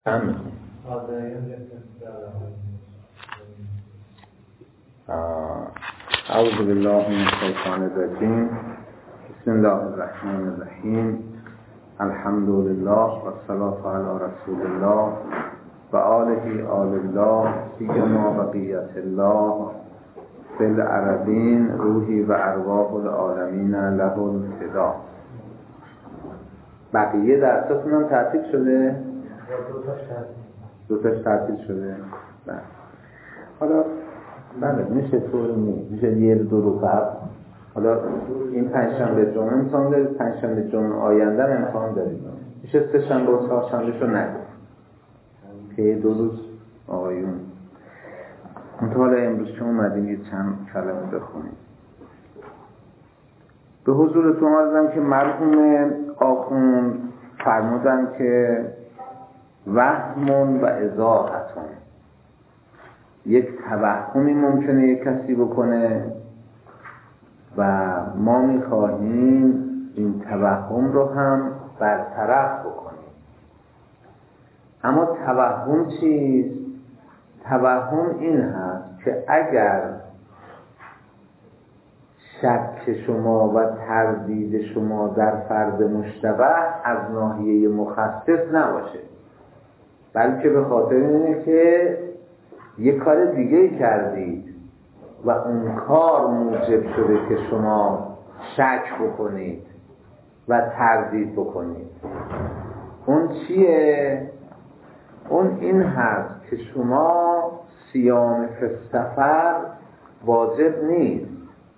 اعوذ بالله من الشیطان الرجیم. بسم الله الرحمن الرحیم. الحمد لله و الصلاة علی رسول الله و آله آل الله سیما بقیت الله فی الارضین روحی و ارواح العالمین له الفدا. بقیه درستون هم تعطیل شده؟ دوتاش تعطیل شده؟ بله. حالا بله میشه طور میشه یه دو رو قبل. حالا این پنجشنبه جمعه امتحان دارید، پنجشنبه جمعه آینده امتحان دارید. میشه سه شنبه و چهار شنبه شو نگید که دو روز آقایون حالا امروز که اومدیم یه چند کلمه بخونیم. به حضورتون عرضم که مرحوم آخوند فرمودن که وهمون و اضاعتون، یک توهمی ممکنه یک کسی بکنه و ما میخواهیم این توهم رو هم برطرف بکنیم. اما توهم چیست؟ توهم این هست که اگر شک شما و تردید شما در فرد مشتبه از ناحیه مخصص نباشه، بلکه به خاطر اینه که یک کار دیگه کردید و اون کار موجب شده که شما شک بکنید و تردید بکنید. اون چیه؟ اون این هست که شما صیام فی السفر واجب نیست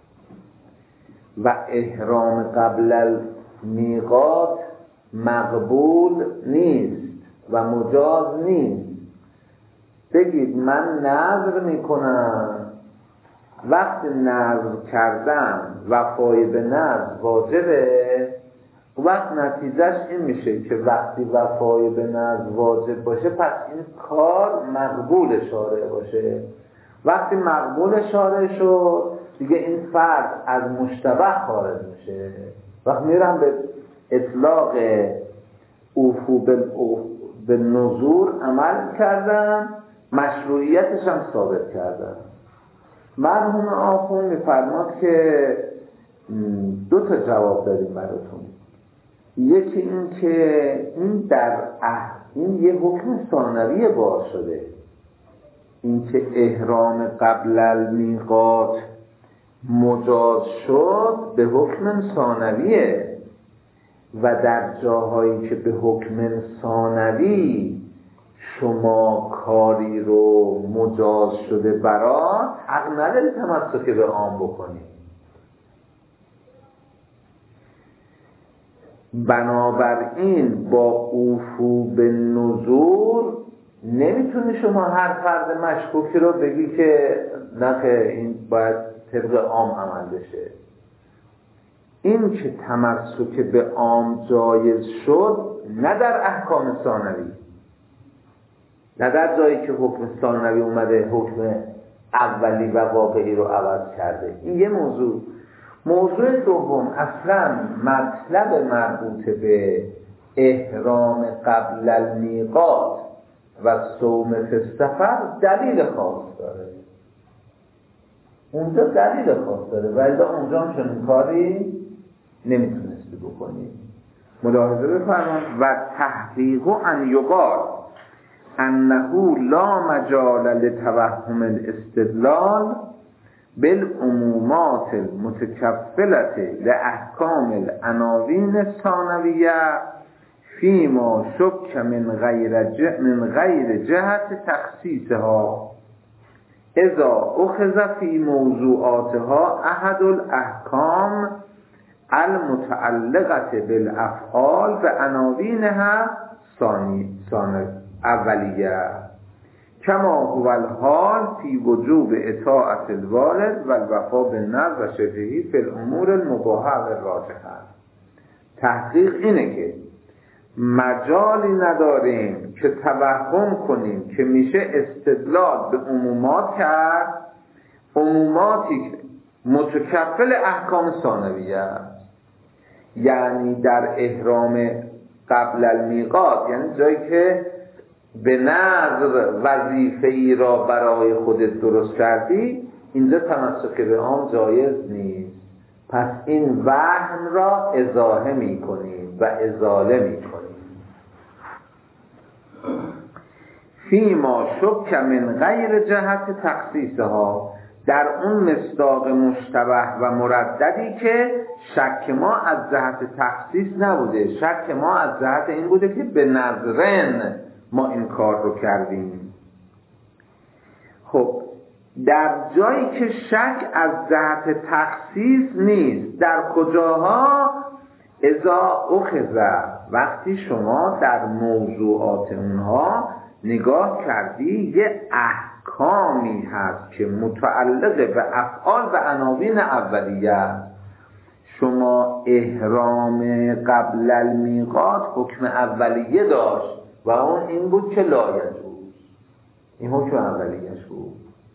و احرام قبل المیقات مقبول نیست و مجاز نیست. بگید من نذر میکنم، وقت نذر کردم وفای به نذر واجبه، وقت نتیجهش این میشه که وقتی وفای به نذر واجب باشه پس این کار مقبول شارع باشه. وقتی مقبول شارع شد دیگه این فرد از مشتبه خارج میشه. وقت میرم به اطلاق اوفو به نذور عمل کردن، مشروعیتش هم ثابت کردن. مرحوم آخوند میفرماد که دو تا جواب داریم براتون. یکی این که این یه حکم ثانوی باز شده، این که احرام قبل المیقات مجاز شد به حکم ثانویه و در جاهایی که به حکم ثانوی شما کاری رو مجاز شده برات حق نداری تمسک به عام بکنی. بنابراین با اوفو به نذور نمیتونی شما هر فرد مشکوکی رو بگی که نه این باید طبق عام عمل بشه. این که تمسک به عام جایز شد نه در احکام ثانوی، نه در جایی که حکم ثانوی اومده حکم اولی و واقعی رو عوض کرده. این یه موضوع. موضوع دوم، اصلا مطلب مربوط به احرام قبل المیقات و صوم فی السفر دلیل خاص داره. اونجا دلیل خاص داره ولی اونجا هم چنین کاری نمیتونستی بکنی. ملاحظه بفرمایید. و تحقیق ان یقال انه لا مجال لتوهم الاستدلال بالعمومات المتکفلة لاحکام العناوین الثانویه فیما شک من غیر جهت تخصیصها اذا اخذ فی موضوعاتها احد الاحکام المتعلقة بالافعال بعناوینها اولیه کما هو الحال فی وجوب اطاعت الوالد و الوفا بالنذر و شبهه فی الامور المباحه و الراجحه. تحقیق اینه که مجالی نداریم که توهم کنیم که میشه استدلال به عمومات کرد، عموماتی متکفل احکام ثانویه است. یعنی در احرام قبل المیقات، یعنی جایی که به نظر وظیفه ای را برای خودت درست کردی، اینجا تمسک به عام جایز نیست. پس این وهم را ازاحه می کنی و ازاله می کنی. فیما شک من غیر جهت تخصیصها، در اون مصداق مشتبه و مرددی که شک ما از جهت تخصیص نبوده، شک ما از جهت این بوده که به نظرن ما این کار رو کردیم. خب در جایی که شک از جهت تخصیص نیست، در کجاها؟ اذا اخذ، وقتی شما در موضوعات اونها نگاه کردی یه احکامی هست که متعلق به افعال و عناوین اولیه. شما احرام قبل المیقات حکم اولیه داشت و اون این بود که لا یجوز، این حکم اولیه‌اش بود.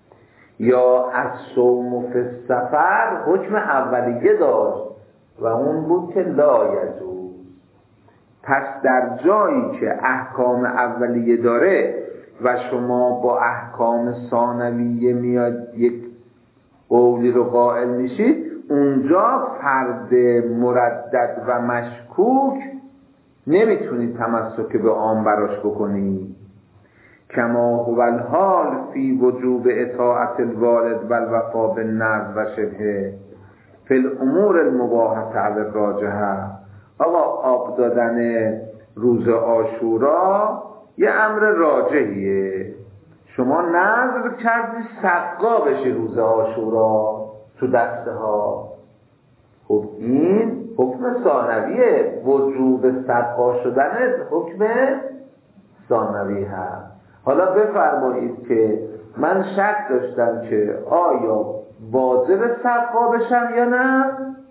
یا از صوم فی السفر حکم اولیه داشت و اون بود که لا یجوز. پس در جایی که احکام اولیه داره و شما با احکام ثانویه میاد یک قولی رو قائل میشید، اونجا فرد مردد و مشکوک نمیتونید تمسک به عام براش بکنید. کما هو الحال فی وجوب اطاعت الوالد و الوفا بالنذر و شبهه فی الامور المباحة علی الراجحه. آقا آب دادن روز عاشورا یه امر راجحیه. شما نذر کردی سقا بشی روز عاشورا تو دسته ها، خب این حکم ثانویه، وجوب سقا شدن حکم ثانوی هست. حالا بفرمایید که من شک داشتم که آیا واجب سقا بشم یا نه،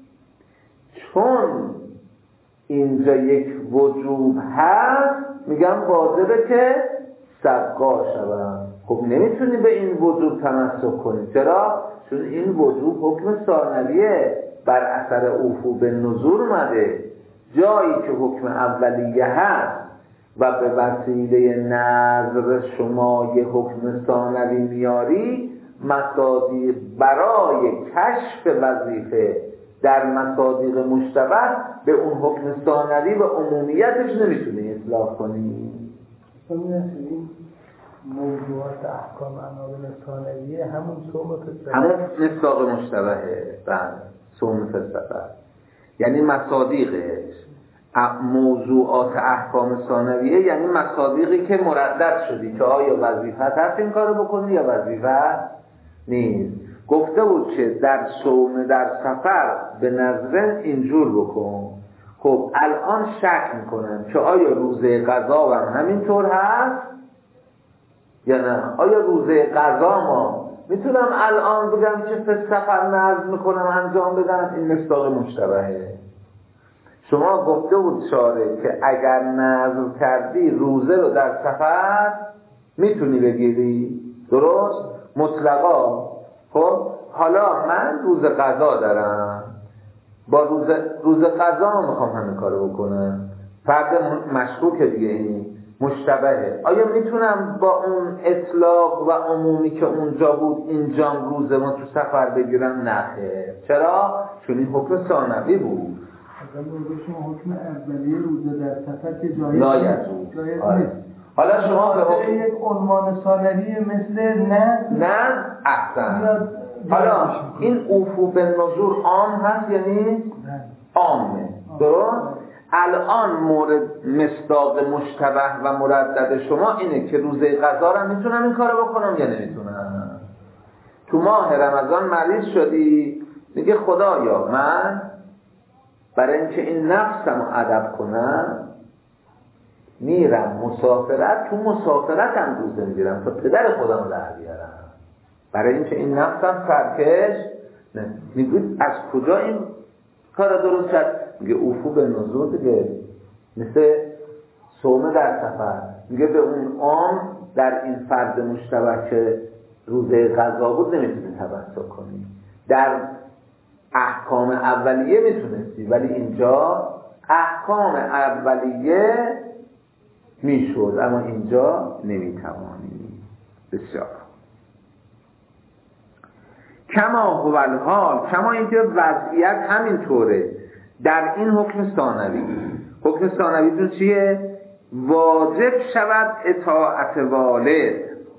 چون اینجا یک وجوب هست میگم واجبه که سقا شوم. خب نمیتونی به این وجوب تمسک کنی. چرا؟ چون این وجوب حکم ثانویه، بر اثر اوفو به نذور اومده. جایی که حکم اولیه هست و به وسیله نظر شما یه حکم ثانوی میاری، مصادیق برای کشف وظیفه در مصادیق مشتبه به اون حکم ثانوی و عمومیتش نمیتونی اطلاق کنی. موضوعات احکام عناوین ثانویه همون صوم فلسفه، همون مصداق مشتبهه. بعد صوم فلسفه یعنی مصادیقش، موضوعات احکام ثانویه یعنی مصادیقی که مردد شدی که آیا وظیفه هست این کارو بکنی یا وظیفه نیست. گفته بود که در صوم در سفر به نظر اینجور بکن. خب الان شک میکنم که آیا روزه قضا هم همینطور هست یا نه. آیا روزه قضا ما میتونم الان بگم که به سفر نظر میکنم انجام بدم؟ این مصداق مشتبهه. شما گفته بود شارع که اگر نظر کردی روزه رو در سفر میتونی بگیری، درست؟ مطلقا. خب حالا من روز قضا دارم، با روز قضا میخوام همین کارو بکنم، فرد مشکوک دیگه این مشتبهه. آیا میتونم با اون اطلاق و عمومی که اونجا بود اینجا روز ما تو سفر بگیرم؟ نه. چرا؟ چون این حکم ثانوی بود. شما حکم اولیه روزه در سفر که جایز نیست. حالا شما به حکم یک عنوان ثانوی مثل نه احسن. حالا این اوفو به نذور عام هست یعنی عامه، درست؟ الان مورد مصداق مشتبه و مردد شما اینه که روزه قضا رو میتونم این کارو بکنم یا نمیتونم. تو ماه رمضان مریض شدی، میگه خدایا من برای اینکه این نفسم رو ادب کنم میرم مسافرت، تو مسافرتم روزه میگیرم تا پدر خودم رو در بیارم، برای اینکه این نفسم سرکش نه. میگوید از کجا این کار درست کرد؟ میگه اوفو به نذور دیگه، مثل صوم در سفر. میگه به اون عام در این فرد مشتبه که روزه قضا بود نمیتونی تبسط کنی. در احکام اولیه میتونستی، ولی اینجا احکام اولیه میشد، اما اینجا نمیتوانی. بسیار کما هو الحال، کما اینکه وضعیت همینطوره در این حکم ثانوی. حکم ثانویتون چیه؟ واجب شود اطاعت والد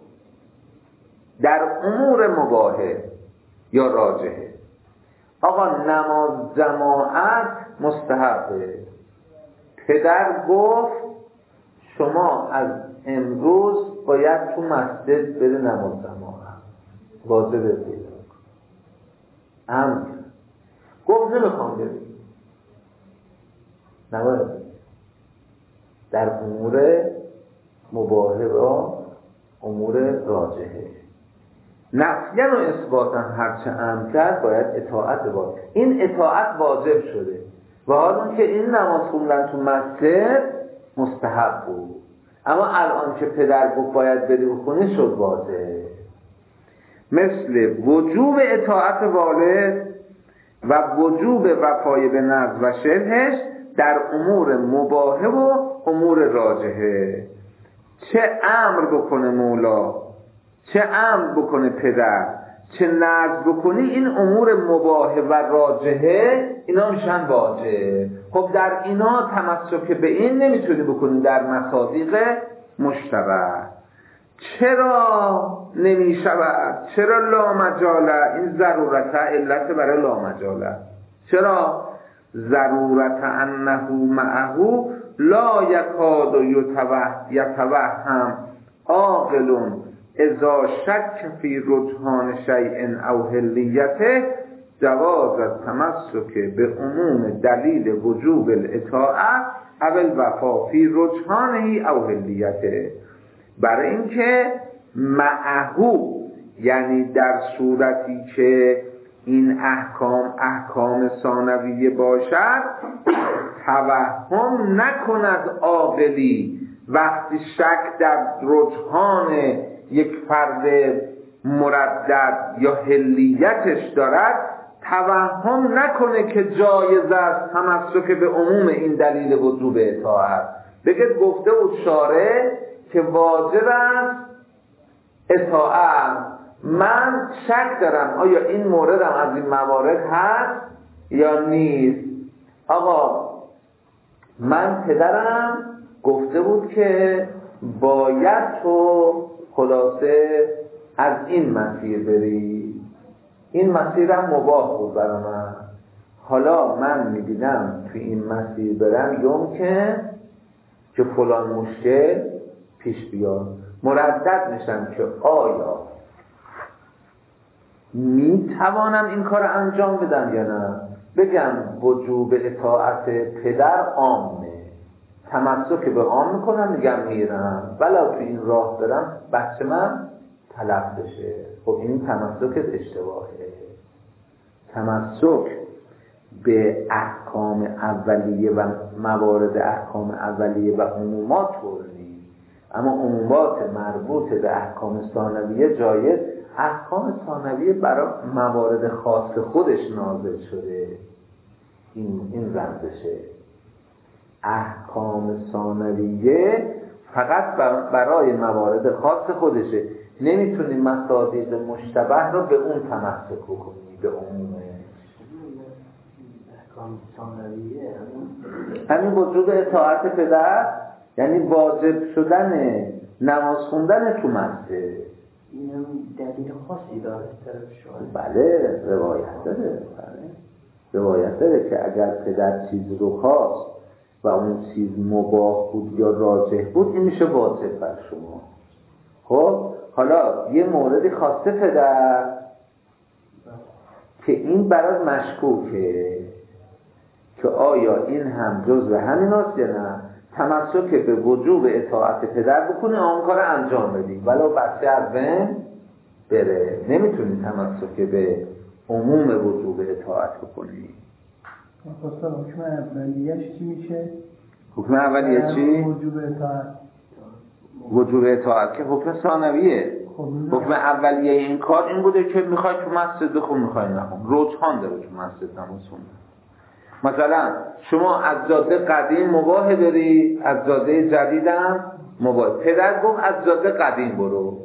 در امور مباحه یا راجحه. آقا نماز جماعت مستحبه، پدر گفت شما از امروز باید تو مسجد بری نماز جماعت، واجبه پیدا امر گفت نمیخوام بری، نباید در امور مباحه و امور راجحه. نفیاً و اثباتاً هرچه امر کرد باید اطاعت واجب. این اطاعت واجب شده و حالا که این نماز خوندن تو مسجد مستحب بود، اما الان که پدر گفت باید بری بخونی شد واجب. مثل وجوب اطاعت والد و وجوب وفای به نذر و شبهش در امور مباحه و امور راجحه. چه امر بکنه مولا، چه امر بکنه پدر، چه نذر بکنی، این امور مباحه و راجحه اینا میشن واجب. خب در اینا تمسک به این نمیتونی بکنی در مصادیق مشتبه. چرا نمیشود؟ چرا لا مجاله؟ این ضرورت علت برای لا مجاله. چرا؟ ضرورت انه معه لا یکاد یتوهم عاقل اذا شک فی رجحان شیء او حلیته جواز التمسک به عموم دلیل وجوب الاطاعه او الوفا فی رجحانه او حلیته. برای اینکه معهو یعنی در صورتی که این احکام ثانویه باشد توهم نکند عاقلی وقتی شک در رجحان یک فرد مردد یا حلیتش دارد، توهم نکنه که جایز است تمسک به عموم این دلیل وجوب اطاعت. بگه گفته بود شارع که واجب است اطاعت، من شک دارم آیا این موردم از این موارد هست یا نیست. آقا من پدرم گفته بود که باید تو خلاصه از این مسیر بری، این مسیرم مباح بود برای من، حالا من میبینم تو این مسیر برم یمکن که فلان مشکل پیش بیاد. مردد میشم که آیا میتوانم این کار انجام بدم یا نه. بگم وجوب اطاعت پدر عامه، تمسک به عام میکنم، میگم میرم ولی تو این راه برم بچه من تلف بشه. خب این تمسک اشتباهه. تمسک به احکام اولیه و موارد احکام اولیه و عمومات طور نیست، اما عمومات مربوط به احکام ثانویه جایز. احکام ثانویه برای موارد خاص خودش نازل شده، این رمزشه. احکام ثانویه فقط برای موارد خاص خودشه، نمیتونی مصادیق مشتبه رو به اون تمسک کنی، به عمومه. احکام ثانویه همین وجوب اطاعت پدر یعنی واجب شدن نماز خوندن تو مسجد. این هم دلیل خاصی داره طرف شاید. بله روایت داره، بله روایت داره که اگر پدر چیز رو خواست و اون چیز مباح بود یا راجح بود، این میشه واجب بر شما. خب حالا یه موردی خواسته پدر که این برای مشکوکه که آیا این هم جزء همین هست یا نه، تمسک به وجوب اطاعت پدر بکنی آن کار انجام بدی ولو بچه از بین بره. نمیتونی تمسک به عموم وجوب اطاعت بکنی. خواستم حکم اولیه‌اش چی میشه؟ حکم اولیه چی؟ وجوب اطاعت. وجوب اطاعت که حکم ثانویه. حکم اولیه این کار این بوده که میخوای تو مسجد بخون، میخوای نخون، رجحان داره تو مسجد نماز خوندن. مثلا شما از جاده قدیم مباح داری، از جاده جدیدم مباح. پدر گفت از جاده قدیم برو.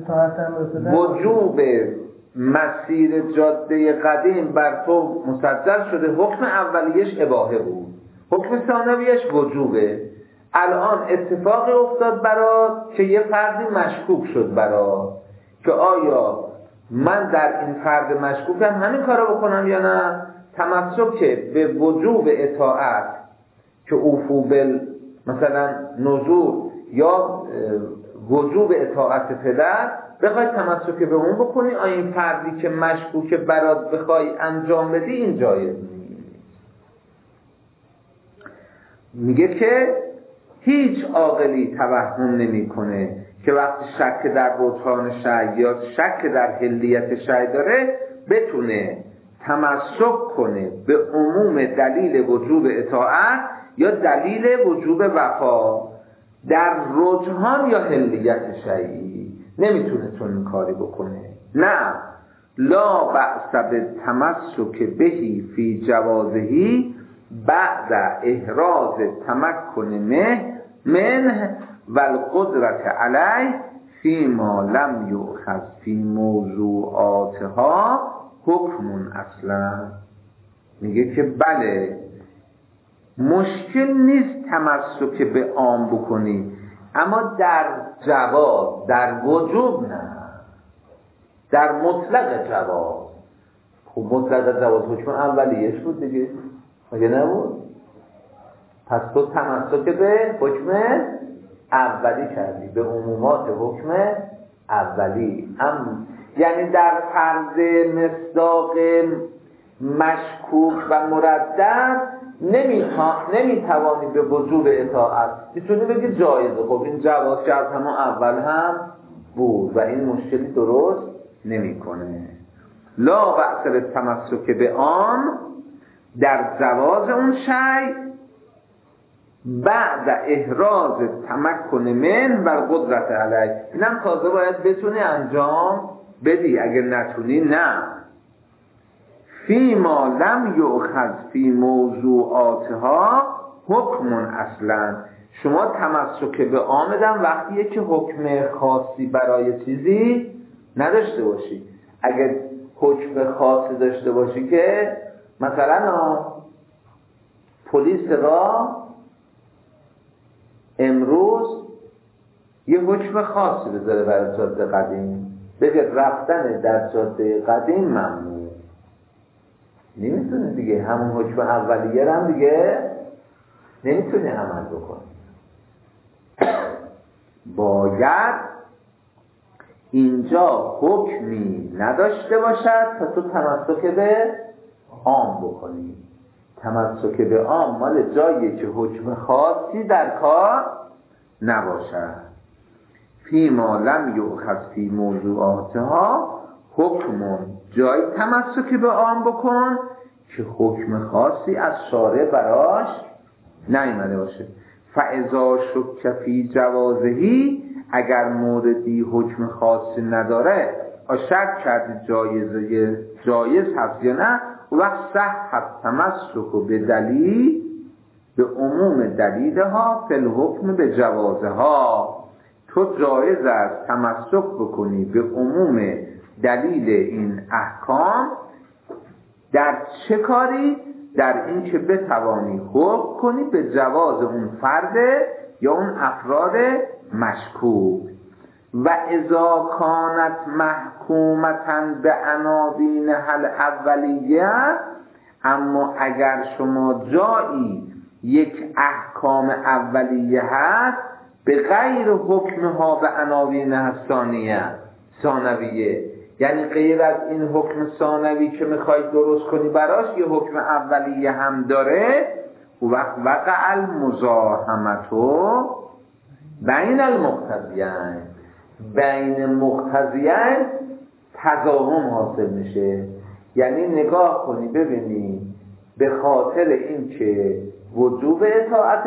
وجوب مسیر جاده قدیم بر تو مسجل شده، حکم اولیش اباحه بود، حکم ثانویش وجوبه. الان اتفاقی افتاد برات که یه فردی مشکوک شد برات که آیا من در این فرد مشکوکم همین کارو بکنم یا نه. تمسک به وجوب اطاعت که اوفو مثلا نذور یا وجوب اطاعت پدر بخوای تمسک به اون بکنی، آیا این فردی که مشکوک برات بخوای انجام بدی این جایز نیست. میگه که هیچ عاقلی توهم نمیکنه که وقتی شک در بطلان شیء یا شک در حلیت شیء داره بتونه تمسک کنه به عموم دلیل وجوب اطاعت یا دلیل وجوب وفا در رجحان یا حلیت شیئی. نمیتونه چون کاری بکنه. نه، لا بأس بالتمسک بهی فی جوازهی بعد احراز تمکن منه و القدرت علیه فیما لم یؤخذ فی موضوعاتها حکم اصلا. میگه که بله مشکل نیست تمسک به عام بکنی، اما در جواز، در وجوب نه، در مطلق جواز. خب مطلق جواز حکم اولیش بود دیگه، مگه نبود؟ پس تو تمسک به حکم اولی کردی، به عمومات حکم اولی. یعنی در فرض مصداق مشکوک و مردد نمیتوانی به وجوب اطاعت، میتونی بگی جایزه. خب این جواز که از همون اول هم بود و این مشکلی درست نمیکنه. لا بأس بالتمسک به عام در جواز اون شیء بعد احراز تمکن من و قدرت علیه. اینم تازه باید بتونی انجام بدی، اگر نتونی نه. فیما لم یؤخذ فی موضوعاتها حکم اصلا. شما تمسک به عامدم وقتیه که حکم خاصی برای چیزی نداشته باشی. اگر حکم خاصی داشته باشی که مثلا پلیس را امروز یه حکم خاصی بذاره برای جاده قدیم، بگه رفتن در جاده قدیم ممنوع، نمیتونه دیگه همون حکم اولیه هم دیگه نمیتونه عمل بکنه. باید اینجا حکمی نداشته باشد تا تو تمسک به عام بکنی. تمسک به عام مال جاییه که حکم خاصی در کار نباشد. فیما لم یؤخذ فی موضوعاتها حکم، جای تمسک به عام بکن که حکم خاصی از شارع براش نیامده باشه. فاذا شک فی جوازهی، اگر موردی حکم خاصی نداره شک کردی جایز هست یا نه، وقت صح تمسک به دلیل به عموم دلیلها فی الحکم به جوازها. تو جایز است تمسک بکنی به عموم دلیل این احکام. در چه کاری؟ در این که بتوانی حکم کنی به جواز اون فرد یا اون افراد مشکوک. و اذا کانت محکومتاً به عناوین حل اولیه، اما اگر شما جایی یک احکام اولیه هست به غیر حکمها به عناوین ثانویه، یعنی غیر از این حکم ثانوی که میخوای درست کنی براش یه حکم اولیه هم داره، وقت وقع المزاحمتو بین المقتضیین، بین مقتضیین تزاحم حاصل میشه. یعنی نگاه کنی ببینی به خاطر این که وجوب اطاعت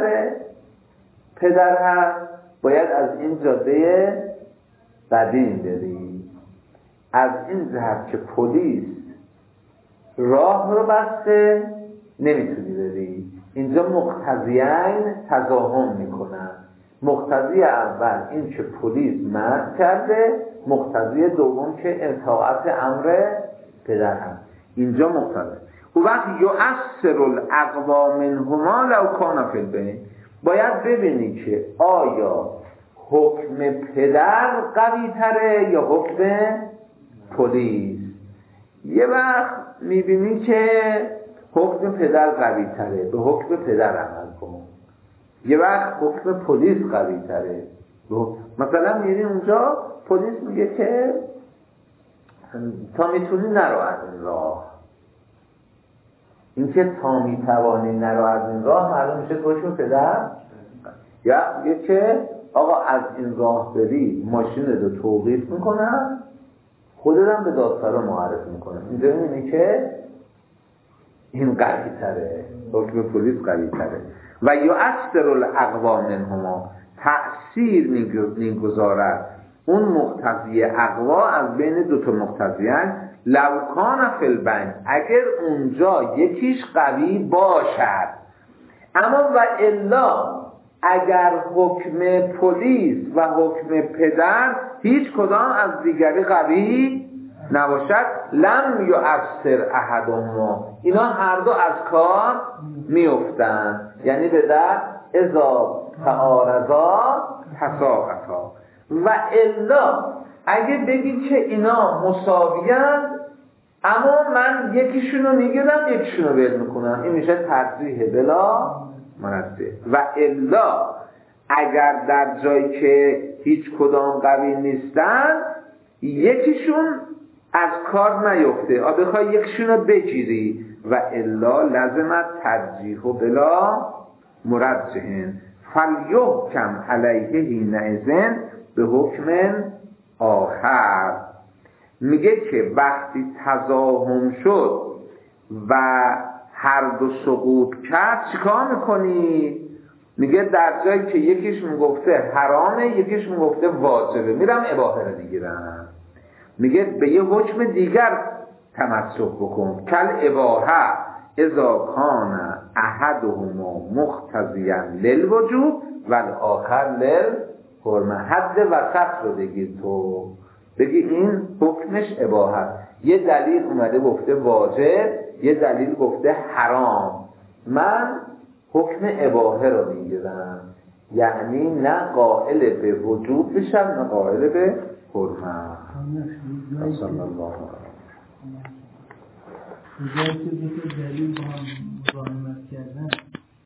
پدر هست باید از این جاده قدیم بری، از این جهت که پلیس راه رو بسته نمیتونی بری. اینجا مقتضیین تضاهم میکنن. مقتضی اول این که پلیس منع کرده، مقتضی دوم که اطاعت امر پدر هست. اینجا مقتضی. و وقت یؤثر الاقوا منهما لو کان فی البین. باید ببینی که آیا حکم پدر قوی تره یا حکم پلیس. یه وقت میبینی که حکم پدر قوی تره، به حکم پدر عمل کن. یه وقت حکم پلیس قوی تره. مثلا میبینی اونجا پلیس میگه که تا میتونی نرو از این راه. این که تا میتوانی نرو از این راه معلوم میشه تو حکم پدر. یا میگه که آقا از این راه بری ماشین رو توقیف میکنم، خودم به دادسرا معرفی میکنم. اینجا میبینی که این قوی تره، حکم پلیس قوی تره. و یؤثر الاقوا منهما، تأثیر میگذارد اون مقتضی اقوا از بین دوتا مقتضیان. لو کان فی البین، اگر اونجا یکیش قوی باشد. اما و الا اگر حکم پلیس و حکم پدر هیچ کدام از دیگری قوی نباشد، لم یؤثر احدهما، اینا هر دو از کار میافتند. یعنی به در اذا تعارضا تساقطا. و الا اگه بگی که اینا مساویند اما من یکیشونو میگیرم یکیشونو ول میکنم، این میشه ترجیح بلا منازع. و الا اگر در جایی که هیچ کدام قوی نیستن یکیشون از کار نیفته، بخوای یکیشونو بگیری. و الا لازمت ترجیح و بلا مرجحن فلیحکم علیه حینئذ به حکم آخر. میگه که وقتی تضاهم شد و هر دو سقوط کرد چیکار میکنی؟ میگه در جایی که یکیش میگفته حرامه یکیش میگفته واجبه، میرم اباحه رو میگیرم. میگه به یه حکم دیگر تمسک بکن. کل اباحه اذا کان احدهما مقتضیا للوجوب و الاخر للحرمه. حد وسط رو بگیر تو، بگی این حکمش اباحه. یه دلیل اومده گفته واجب، یه دلیل گفته حرام، من حکم اباحه رو میگیرم. یعنی نه قائل به وجوب بشم نه قائل به حرمت. صلی الله علیه و آله.